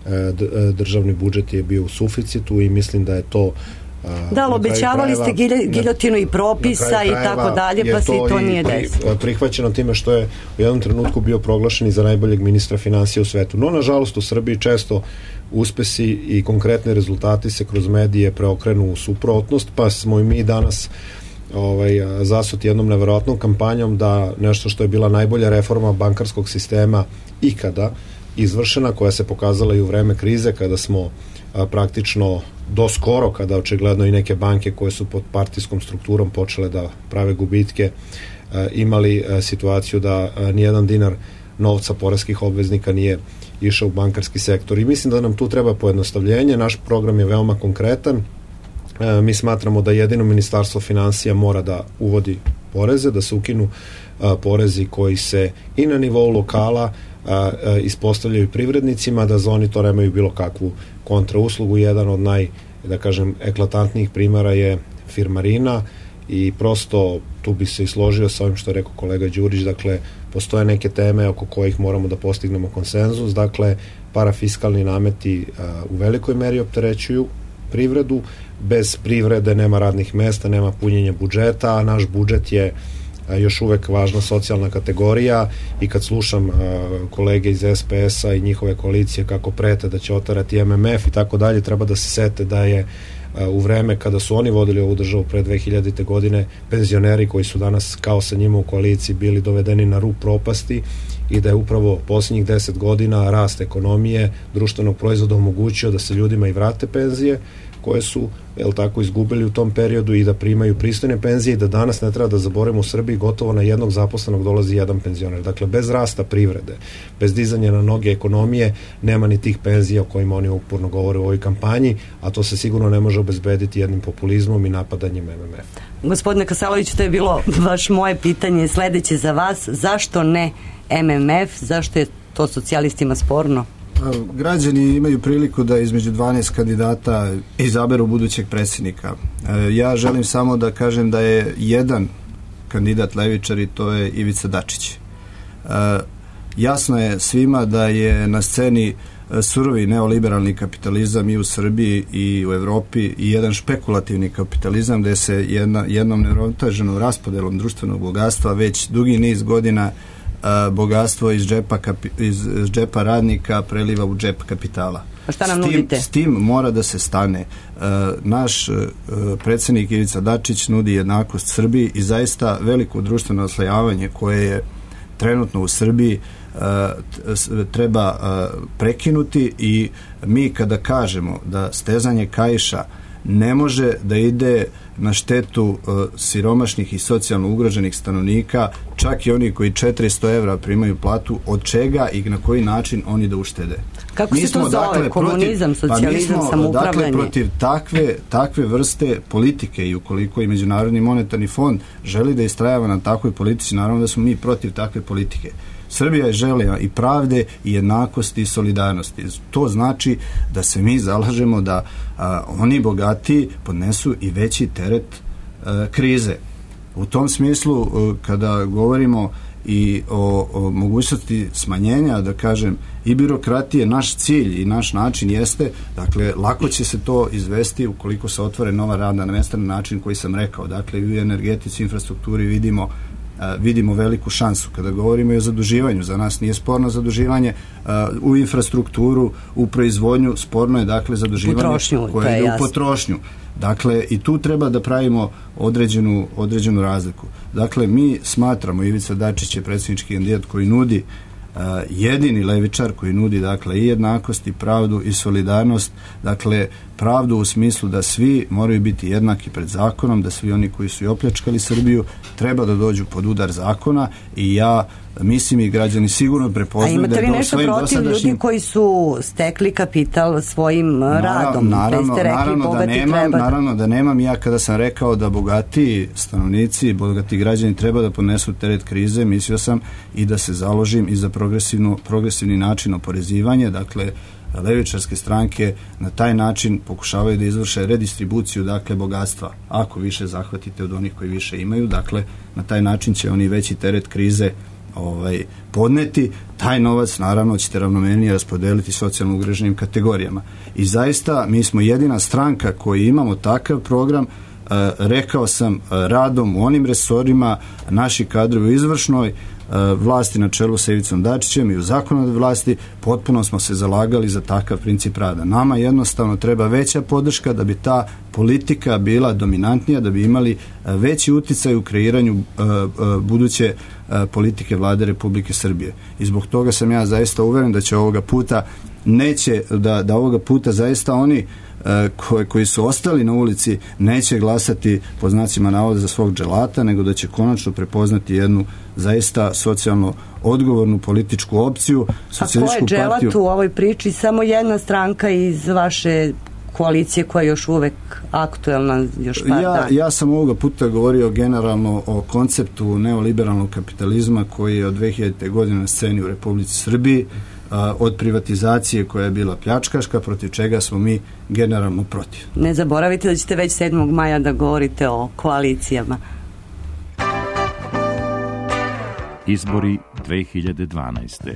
državni budžet je bio u suficitu i mislim da je to da, obećavali ste giljotinu i propisa i tako dalje, pa se i to nije desilo. Prihvaćeno time što je u jednom trenutku bio proglašen i za najboljeg ministra financija u svetu. No, nažalost, u Srbiji često uspesi i konkretni rezultati se kroz medije preokrenu u suprotnost, pa smo i mi danas ovaj, zasuti jednom neverovatnom kampanjom da nešto što je bila najbolja reforma bankarskog sistema ikada izvršena, koja se pokazala i u vreme krize, kada smo a, praktično do skoro, kada očigledno i neke banke koje su pod partijskom strukturom počele da prave gubitke, a, imali a, situaciju da a, nijedan dinar novca poreskih obveznika nije išao u bankarski sektor. I mislim da nam tu treba pojednostavljenje. Naš program je veoma konkretan. A, mi smatramo da jedino Ministarstvo financija mora da uvodi poreze, da se ukinu a, porezi koji se i na nivou lokala A, a, ispostavljaju privrednicima, da za oni to nemaju bilo kakvu kontrauslugu. Jedan od naj, da kažem, eklatantnijih primjera je firmarina i prosto tu bi se i složio sa ovim što je rekao kolega Đurić. Dakle, postoje neke teme oko kojih moramo da postignemo konsenzus. Dakle, parafiskalni nameti a, u velikoj meri opterećuju privredu. Bez privrede nema radnih mesta, nema punjenja budžeta, a naš budžet je još uvek važna socijalna kategorija i kad slušam uh, kolege iz S P S-a i njihove koalicije kako prete da će otarati M M F i tako dalje, treba da se sete da je uh, u vreme kada su oni vodili ovu državu pre dve hiljadite godine, penzioneri koji su danas kao sa njima u koaliciji bili dovedeni na rub propasti i da je upravo posljednjih deset godina rast ekonomije, društvenog proizvoda omogućio da se ljudima i vrate penzije koje su jel tako, izgubili u tom periodu i da primaju pristojne penzije i da danas ne treba da zaboravimo u Srbiji gotovo na jednog zaposlenog dolazi jedan penzioner. Dakle, bez rasta privrede, bez dizanja na noge ekonomije, nema ni tih penzija o kojima oni uporno govore u ovoj kampanji, a to se sigurno ne može obezbediti jednim populizmom i napadanjem M M F. Gospodine Kasalović, to je bilo baš moje pitanje sledeće za vas. Zašto ne M M F? Zašto je to socijalistima sporno? Građani imaju priliku da između dvanaest kandidata izaberu budućeg predsjednika. Ja želim samo da kažem da je jedan kandidat levičar i to je Ivica Dačić. Jasno je svima da je na sceni surovi neoliberalni kapitalizam i u Srbiji i u Evropi i jedan špekulativni kapitalizam gde se jedna, jednom neuravnoteženom raspodelom društvenog bogatstva već dugi niz godina bogatstvo iz džepa, kapi, iz džepa radnika preliva u džep kapitala. A šta nam s tim, nudite? S tim mora da se stane. Naš predsjednik Ivica Dačić nudi jednakost Srbiji i zaista veliko društveno oslojavanje koje je trenutno u Srbiji treba prekinuti i mi kada kažemo da stezanje kaiša ne može da ide na štetu uh, siromašnih i socijalno ugroženih stanovnika, čak i oni koji četiristo evra primaju platu, od čega i na koji način oni da uštede. Kako mi se to zove? Dakle, komunizam, protiv, socijalizam, pa samoupravljanje? Dakle, protiv takve, takve vrste politike i ukoliko i Međunarodni monetarni fond želi da istrajava na takvoj politici, naravno da smo mi protiv takve politike. Srbija je želja i pravde i jednakosti i solidarnosti. To znači da se mi zalažemo da a, oni bogati podnesu i veći teret a, krize. U tom smislu, a, kada govorimo i o, o mogućnosti smanjenja, da kažem, i birokratije, naš cilj i naš način jeste, dakle, lako će se to izvesti ukoliko se otvore nova radna mesta na način koji sam rekao. Dakle, u energetici, infrastrukturi vidimo vidimo veliku šansu. Kada govorimo i o zaduživanju, za nas nije sporno zaduživanje u infrastrukturu, u proizvodnju, sporno je dakle zaduživanje potrošnju, koje ide u potrošnju. Dakle, i tu treba da pravimo određenu, određenu razliku. Dakle, mi smatramo, Ivica Dačić je predsjednički kandidat koji nudi Uh, jedini levičar koji nudi dakle i jednakost i pravdu i solidarnost, dakle pravdu u smislu da svi moraju biti jednaki pred zakonom, da svi oni koji su i opljačkali Srbiju treba da dođu pod udar zakona i ja mislim i građani sigurno prepoznaju da je to svojim dosadašnjim... A imate li nešto protiv ljudi koji su stekli kapital svojim radom? Naravno, da naravno, da nemam, naravno da nemam. Ja kada sam rekao da bogati stanovnici, bogati građani treba da podnesu teret krize, mislio sam i da se založim i za progresivnu, progresivni način oporezivanja, dakle levičarske stranke na taj način pokušavaju da izvrše redistribuciju dakle bogatstva. Ako više zahvatite od onih koji više imaju, dakle na taj način će oni veći teret krize ovaj, podneti, taj novac naravno ćete ravnomernije raspodeliti socijalno ugroženim kategorijama. I zaista mi smo jedina stranka koji imamo takav program. E, rekao sam, radom u onim resorima naši kadrovi u izvršnoj vlasti na čelu sa Ivicom Dačićem i u zakonodavnoj vlasti potpuno smo se zalagali za takav princip rada. Nama jednostavno treba veća podrška da bi ta politika bila dominantnija, da bi imali veći uticaj u kreiranju uh, uh, buduće uh, politike vlade Republike Srbije. I zbog toga sam ja zaista uveren da će ovoga puta neće, da, da ovoga puta zaista oni Koji, koji su ostali na ulici neće glasati po znacima navoda za svog dželata, nego da će konačno prepoznati jednu zaista socijalno odgovornu političku opciju. A ko je dželat partiju... u ovoj priči? Samo jedna stranka iz vaše koalicije koja je još uvek aktuelna još par ja, dana. Ja sam ovoga puta govorio generalno o konceptu neoliberalnog kapitalizma koji je od dve hiljadite godine na sceni u Republici Srbiji, od privatizacije koja je bila pljačkaška, protiv čega smo mi generalno protiv. Ne zaboravite da ćete već sedmog maja da govorite o koalicijama. Izbori dve hiljade dvanaeste.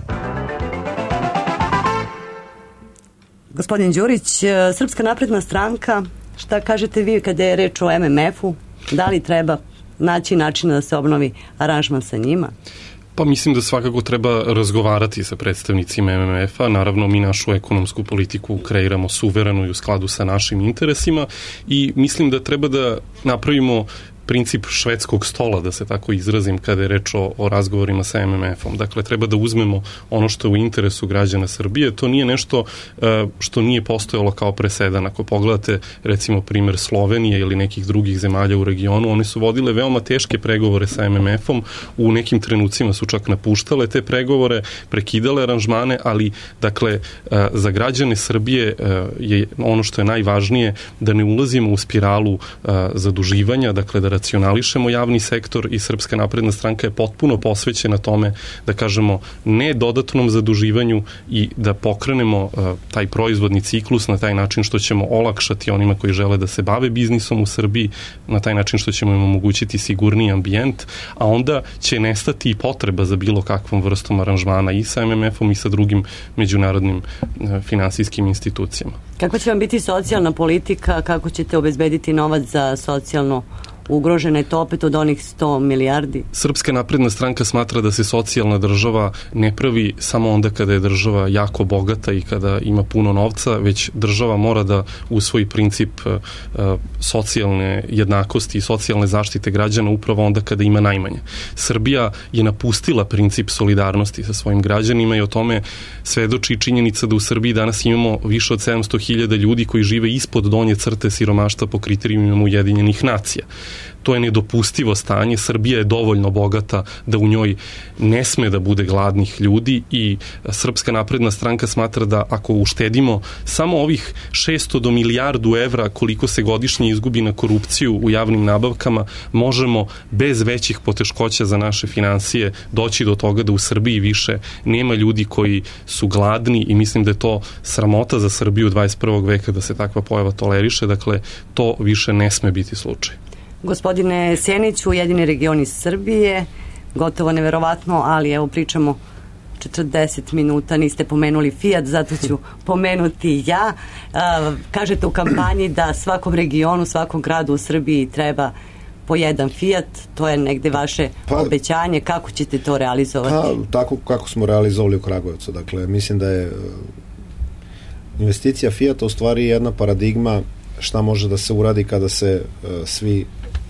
Gospodin Đurić, Srpska napredna stranka, šta kažete vi kada je reč o M M F-u? Da li treba naći načina da se obnovi aranžman sa njima? Pa mislim da svakako treba razgovarati sa predstavnicima M M F-a. Naravno, mi našu ekonomsku politiku kreiramo suvereno i u skladu sa našim interesima i mislim da treba da napravimo princip švedskog stola, da se tako izrazim, kada je reč o, o razgovorima sa M M F-om. Dakle, treba da uzmemo ono što je u interesu građana Srbije. To nije nešto što nije postojalo kao presedan. Ako pogledate, recimo, primer Slovenije ili nekih drugih zemalja u regionu, one su vodile veoma teške pregovore sa M M F-om, u nekim trenucima su čak napuštale te pregovore, prekidale aranžmane, ali, dakle, za građane Srbije je ono što je najvažnije da ne ulazimo u spiralu zaduživanja, dakle, da racionališemo javni sektor i Srpska napredna stranka je potpuno posvećena tome da kažemo ne dodatnom zaduživanju i da pokrenemo uh, taj proizvodni ciklus na taj način što ćemo olakšati onima koji žele da se bave biznisom u Srbiji, na taj način što ćemo im omogućiti sigurniji ambijent, a onda će nestati i potreba za bilo kakvom vrstom aranžmana i sa M M F-om i sa drugim međunarodnim uh, finansijskim institucijama. Kako će vam biti socijalna politika, kako ćete obezbediti novac za socijalno ugrožena je to opet od onih sto milijardi? Srpska napredna stranka smatra da se socijalna država ne pravi samo onda kada je država jako bogata i kada ima puno novca, već država mora da usvoji princip uh, socijalne jednakosti i socijalne zaštite građana upravo onda kada ima najmanje. Srbija je napustila princip solidarnosti sa svojim građanima i o tome svedoči činjenica da u Srbiji danas imamo više od sedamsto hiljada ljudi koji žive ispod donje crte siromaštva po kriterijumima Ujedinjenih nacija. To je nedopustivo stanje. Srbija je dovoljno bogata da u njoj ne sme da bude gladnih ljudi i Srpska napredna stranka smatra da ako uštedimo samo ovih šesto do milijardu evra koliko se godišnje izgubi na korupciju u javnim nabavkama, možemo bez većih poteškoća za naše finansije doći do toga da u Srbiji više nema ljudi koji su gladni i mislim da je to sramota za Srbiju dvadeset prvog veka da se takva pojava toleriše. Dakle, to više ne sme biti slučaj. Gospodine Sjenić, Ujedini regioni Srbije, gotovo neverovatno, ali evo pričamo četrdeset minuta, niste pomenuli Fiat, zato ću pomenuti ja. Kažete u kampanji da svakom regionu, svakom gradu u Srbiji treba po jedan Fiat, to je negde vaše pa, obećanje, kako ćete to realizovati? Pa, tako kako smo realizovali u Kragujevcu. Dakle, mislim da je investicija Fiata u stvari jedna paradigma šta može da se uradi kada se uh, svi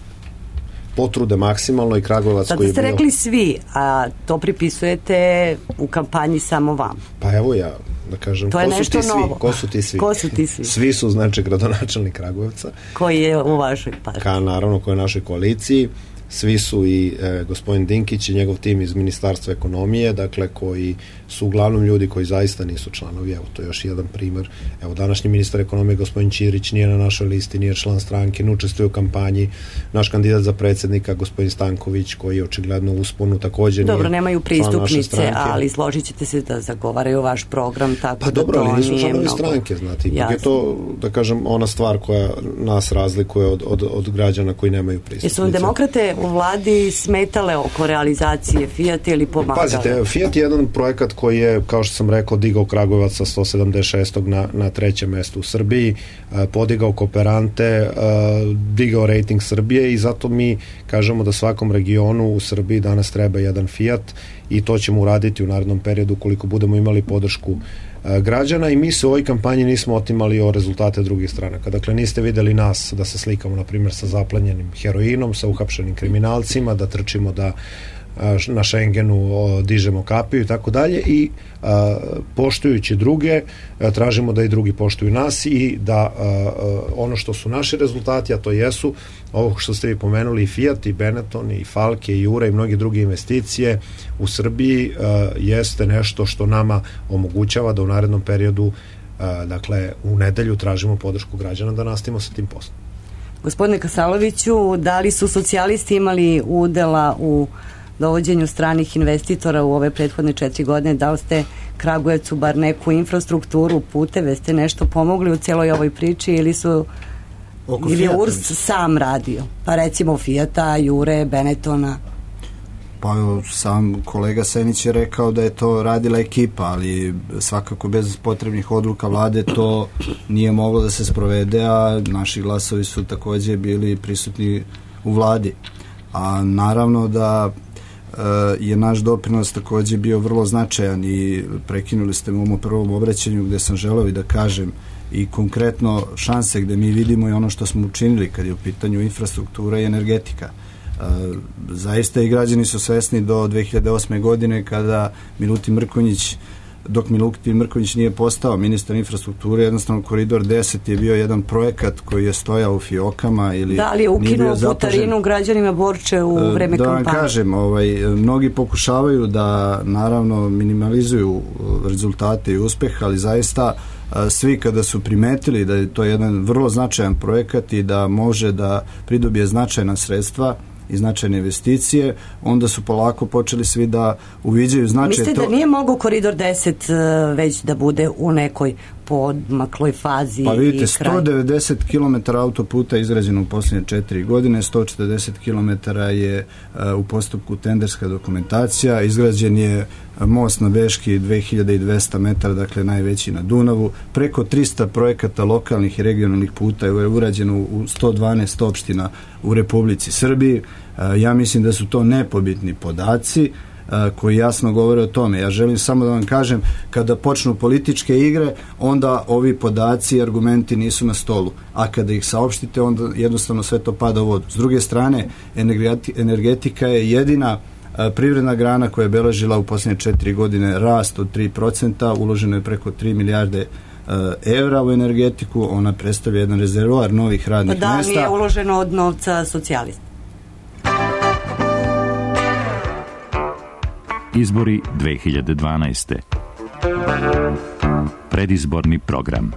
potrude maksimalno i Kragujevac Sad koji je ste bio... rekli svi, a to pripisujete u kampanji samo vam. Pa evo ja, da kažem, to ko je su nešto ti svi? Novo. Ko su ti svi? Ko su ti svi? Svi su, znači, gradonačelnik Kragujevca. Koji je u vašoj partiji. Ka, naravno, koji je u našoj koaliciji. Svi su i e, gospodin Dinkić i njegov tim iz Ministarstva ekonomije, dakle, koji su uglavnom ljudi koji zaista nisu članovi. Evo, to je još jedan primer. Evo, današnji ministar ekonomije, gospodin Ćirić, nije na našoj listi, nije član stranke, ne učestvuje u kampanji. Naš kandidat za predsjednika, gospodin Stanković, koji je očigledno u usponu, također nije. Dobro, nemaju pristupnice, ali složit ćete se da zagovaraju vaš program, tako pa da dobro, to ali nisu nije članovi mnogo. stranke, znate. Ipak je to, da kažem, ona stvar koja nas razlikuje od, od, od građana koji nemaju pristupnice. Jesu vam demokrate u vladi smetale oko realizacije Fiat ili pomagale? Pazite, Fiat je jedan projekat koji je, kao što sam rekao, digao Kragujevac sa sto sedamdeset šestog na, na trećem mestu u Srbiji, podigao kooperante, digao rating Srbije i zato mi kažemo da svakom regionu u Srbiji danas treba jedan Fiat i to ćemo uraditi u narednom periodu koliko budemo imali podršku građana i mi se u ovoj kampanji nismo otimali o rezultate drugih stranaka. Dakle, niste videli nas da se slikamo, na primjer, sa zaplanjenim heroinom, sa uhapšenim kriminalcima, da trčimo da na Schengenu dižemo kapiju i tako dalje i a, poštujući druge a, tražimo da i drugi poštuju nas i da a, a, ono što su naši rezultati, a to jesu ovo što ste vi pomenuli, i Fiat, i Benetton, i Falke, i Jura i mnogi druge investicije u Srbiji a, jeste nešto što nama omogućava da u narednom periodu a, dakle u nedelju tražimo podršku građana da nastavimo sa tim poslom. Gospodine Kasaloviću, da li su socijalisti imali udela u dovođenju stranih investitora u ove prethodne četiri godine? Da li ste Kragujevcu bar neku infrastrukturu, puteve, ste nešto pomogli u cijeloj ovoj priči ili su Oko ili Fijata, U R S sam radio? Pa recimo Fijata, Jure, Benettona. Pa sam kolega Senić je rekao da je to radila ekipa, ali svakako bez potrebnih odluka vlade to nije moglo da se sprovede, a naši glasovi su također bili prisutni u vladi. A naravno da je naš doprinos također bio vrlo značajan i prekinuli ste me u mom prvom obraćanju gde sam želeo i da kažem i konkretno šanse gde mi vidimo i ono što smo učinili kad je u pitanju infrastruktura i energetika. Zaista i građani su svesni do dve hiljade osme. godine kada Milutin Mrkonjić dok Milutin Mrkonjić nije postao ministar infrastrukture, jednostavno Koridor deset je bio jedan projekat koji je stojao u fiokama ili da li je ukinuo putarinu građanima Borče u vreme kampanje? Da vam kažem, ovaj, mnogi pokušavaju da naravno minimalizuju rezultate i uspeh, ali zaista svi kada su primetili da je to jedan vrlo značajan projekat i da može da pridobije značajna sredstva i značajne investicije, onda su polako počeli svi da uviđaju značaj. Mislite to... da nije mogao Koridor deset već da bude u nekoj podmakloj fazi? Pa vidite, sto devedeset kilometara autoputa izgrađeno u posljednje četiri godine, sto četrdeset kilometara je uh, u postupku tenderska dokumentacija, izgrađen je most na Beški dve hiljade dvesta metara, dakle najveći na Dunavu, preko trista projekata lokalnih i regionalnih puta je urađeno u sto dvanaest opština u Republici Srbiji. Uh, ja mislim da su to nepobitni podaci koji jasno govore o tome. Ja želim samo da vam kažem, kada počnu političke igre, onda ovi podaci i argumenti nisu na stolu, a kada ih saopštite, onda jednostavno sve to pada u vodu. S druge strane, energetika je jedina privredna grana koja je beležila u posljednje četiri godine rast od tri procenta, uloženo je preko tri milijarde evra u energetiku, ona predstavlja jedan rezervoar novih radnih da, mesta. Da, nije uloženo od novca socijalista. Izbori dve hiljade dvanaeste. Predizborni program.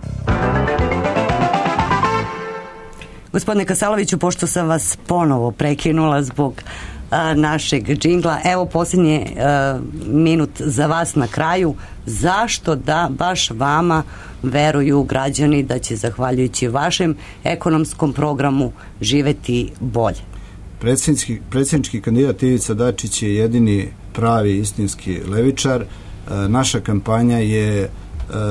Gospodine Kasaloviću, pošto sam vas ponovo prekinula zbog a, našeg džingla, evo posljednji a, minut za vas na kraju. Zašto da baš vama veruju građani da će zahvaljujući vašem ekonomskom programu živeti bolje? Predsjednički, predsjednički kandidat Ivica Dačić je jedini pravi istinski levičar. E, naša kampanja je e,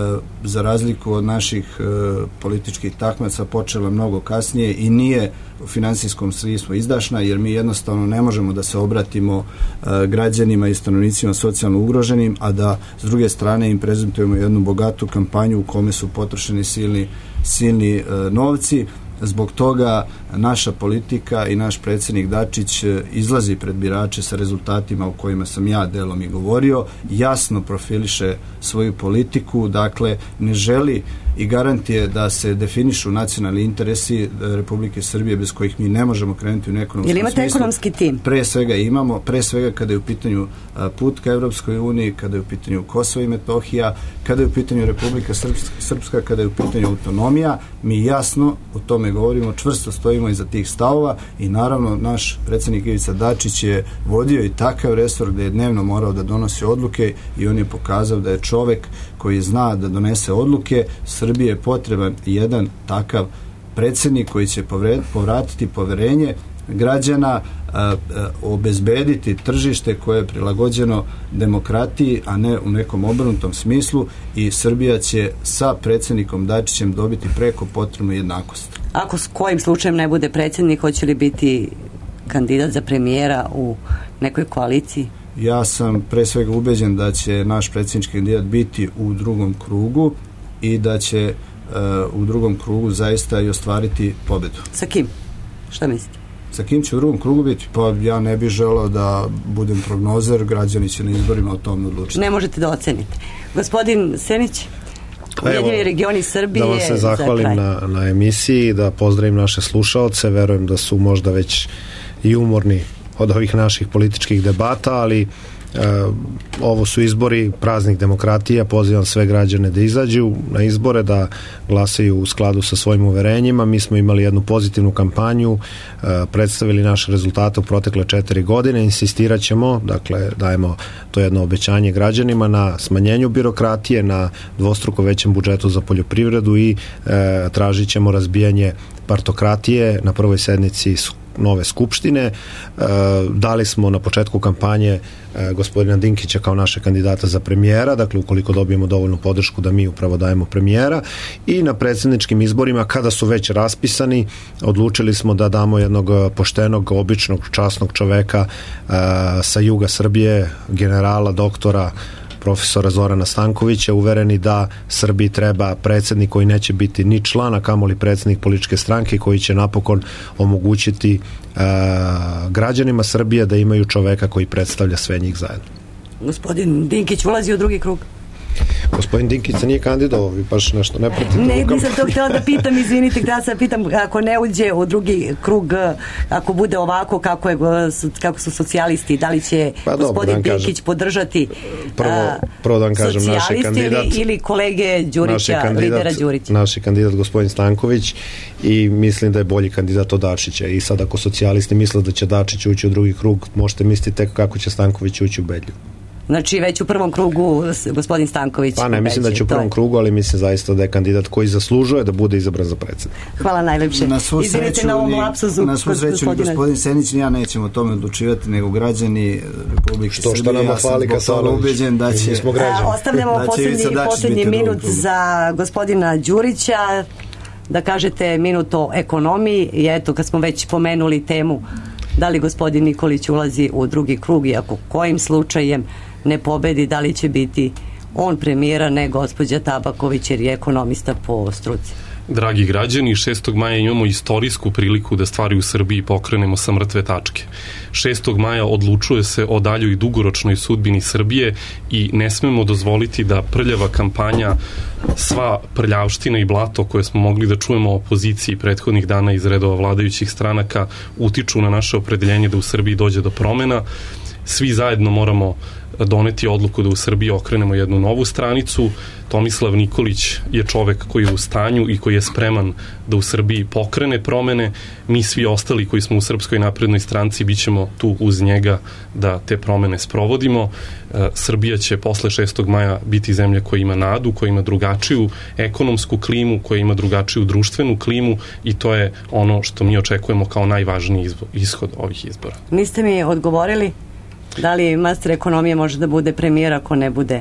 za razliku od naših e, političkih takmaca počela mnogo kasnije i nije u finansijskom smislu izdašna, jer mi jednostavno ne možemo da se obratimo e, građanima i stanovnicima socijalno ugroženim, a da s druge strane im prezentujemo jednu bogatu kampanju u kome su potrošeni silni, silni e, novci. Zbog toga naša politika i naš predsjednik Dačić izlazi pred birače sa rezultatima o kojima sam ja delom i govorio, jasno profiliše svoju politiku, dakle ne želi i garantije da se definišu nacionalni interesi Republike Srbije bez kojih mi ne možemo krenuti u ekonomskom smislu. Ili imate ekonomski tim? Pre svega imamo, pre svega kada je u pitanju put ka Evropskoj uniji, kada je u pitanju Kosovo i Metohija, kada je u pitanju Republika Srpska, kada je u pitanju autonomija, mi jasno o tome govorimo, čvrsto stojimo iza tih stavova i naravno naš predsjednik Ivica Dačić je vodio i takav resor gde je dnevno morao da donosi odluke i on je pokazao da je čovek koji zna da donese odluke. Srbije je potreban jedan takav predsjednik koji će povratiti poverenje građana, a, a, obezbediti tržište koje je prilagođeno demokratiji, a ne u nekom obrnutom smislu, i Srbija će sa predsjednikom Dačićem dobiti preko potrebnu jednakost. Ako s kojim slučajem ne bude predsjednik, hoće li biti kandidat za premijera u nekoj koaliciji? Ja sam pre svega ubeđen da će naš predsjednički kandidat biti u drugom krugu i da će uh, u drugom krugu zaista i ostvariti pobedu. Sa kim? Šta mislite? Sa kim će u drugom krugu biti? Pa ja ne bih želao da budem prognozer, građani će na izborima o tom odlučiti. Ne možete da ocenite. Gospodin Senić, Ujedinjeni regioni Srbije. Da vam se zahvalim za na, na emisiji, da pozdravim naše slušaoce, verujem da su možda već i umorni od ovih naših političkih debata, ali e, ovo su izbori, praznik demokratija, pozivam sve građane da izađu na izbore, da glasaju u skladu sa svojim uverenjima. Mi smo imali jednu pozitivnu kampanju, e, predstavili naše rezultate u protekle četiri godine, insistirat ćemo, dakle dajemo to jedno obećanje građanima na smanjenju birokratije, na dvostruko većem budžetu za poljoprivredu i e, tražit ćemo razbijanje partokratije na prvoj sednici nove skupštine. E, dali smo na početku kampanje e, gospodina Dinkića kao naše kandidata za premijera, dakle ukoliko dobijemo dovoljnu podršku da mi upravo dajemo premijera, i na predsjedničkim izborima kada su već raspisani odlučili smo da damo jednog poštenog, običnog, časnog čoveka e, sa juga Srbije, generala, doktora profesora Zorana Stankovića, uvereni da Srbiji treba predsednik koji neće biti ni član, a kamoli predsednik političke stranke, koji će napokon omogućiti uh, građanima Srbije da imaju čoveka koji predstavlja sve njih zajedno. Gospodin Dinkić ulazi u drugi krug. Gospodin Dinkić se nije kandidovao, vi baš nešto ne pratite. Ne, nisam to htjela da pitam, izvinite, htjela sam da pitam, ako ne uđe u drugi krug, ako bude ovako kako, je, kako su socijalisti, da li će pa gospodin dobro, Dinkić kažem, podržati prvo, prvo da vam kažem, naš kandidat ili, ili kolege Đurića, lidera Đurića? Naš je kandidat gospodin Stanković i mislim da je bolji kandidat od Dačića. I sad ako socijalisti misle da će Dačić ući u drugi krug, možete misliti tek kako će Stanković ući u Bedlju. Znači već u prvom krugu gospodin Stanković. Pa ne, mislim da će u prvom krugu, ali mislim zaista da je kandidat koji zaslužuje da bude izabran za predsjednika. Hvala najlepše. Na svu sreću, na ovom lapsuzu, na svu sreću gospodina... gospodin Senić ni ja nećemo o tome odlučivati, nego građani Republike što, Srbije. Što nama fali Kasalović. Ubeđen da će... A, ostavljamo posljednji, posljednji minut za gospodina Đurića, da kažete minut o ekonomiji i eto kad smo već pomenuli temu da li gospodin Nikolić ulazi u drugi krug i ako kojim slučajem ne pobedi, da li će biti on premijera, ne gospođa Tabaković, jer je ekonomista po struci. Dragi građani, šestog maja imamo istorijsku priliku da stvari u Srbiji pokrenemo sa mrtve tačke. šestog maja odlučuje se o daljoj dugoročnoj sudbini Srbije i ne smemo dozvoliti da prljava kampanja, sva prljavština i blato koje smo mogli da čujemo o opoziciji prethodnih dana iz redova vladajućih stranaka utiču na naše opredeljenje da u Srbiji dođe do promena. Svi zajedno moramo doneti odluku da u Srbiji okrenemo jednu novu stranicu. Tomislav Nikolić je čovek koji je u stanju i koji je spreman da u Srbiji pokrene promene. Mi svi ostali koji smo u Srpskoj naprednoj stranci bit ćemo tu uz njega da te promene sprovodimo. Srbija će posle šestog maja biti zemlja koja ima nadu, koja ima drugačiju ekonomsku klimu, koja ima drugačiju društvenu klimu i to je ono što mi očekujemo kao najvažniji ishod ovih izbora. Niste mi odgovorili da li master ekonomije može da bude premijer ako ne bude?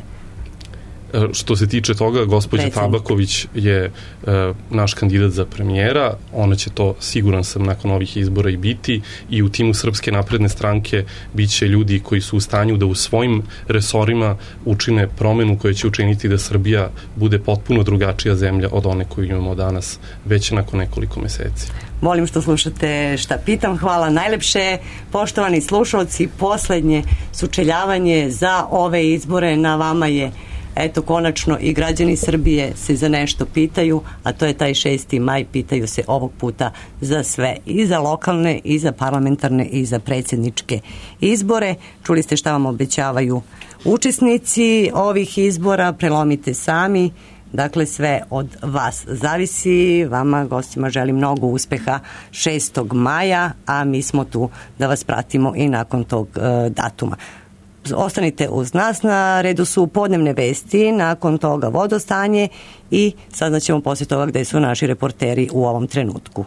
Što se tiče toga, gospođa Predsjednik. Tabaković je e, naš kandidat za premijera, ona će to, siguran sam, nakon ovih izbora i biti i u timu Srpske napredne stranke bit će ljudi koji su u stanju da u svojim resorima učine promenu koja će učiniti da Srbija bude potpuno drugačija zemlja od one koju imamo danas već nakon nekoliko meseci. Volim što slušate Šta pitam. Hvala najlepše. Poštovani slušalci, poslednje sučeljavanje za ove izbore na vama je. Eto, konačno i građani Srbije se za nešto pitaju, a to je taj šesti maj, pitaju se ovog puta za sve, i za lokalne, i za parlamentarne, i za predsjedničke izbore. Čuli ste šta vam obećavaju učesnici ovih izbora, prelomite sami, dakle sve od vas zavisi. Vama, gostima, želim mnogo uspeha šestog maja, a mi smo tu da vas pratimo i nakon tog e, datuma. Ostanite uz nas, na redu su podnevne vesti, nakon toga vodostanje i saznaćemo poslije toga gde su naši reporteri u ovom trenutku.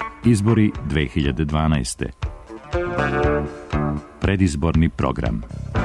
Izbori dve hiljade dvanaeste. Predizborni program.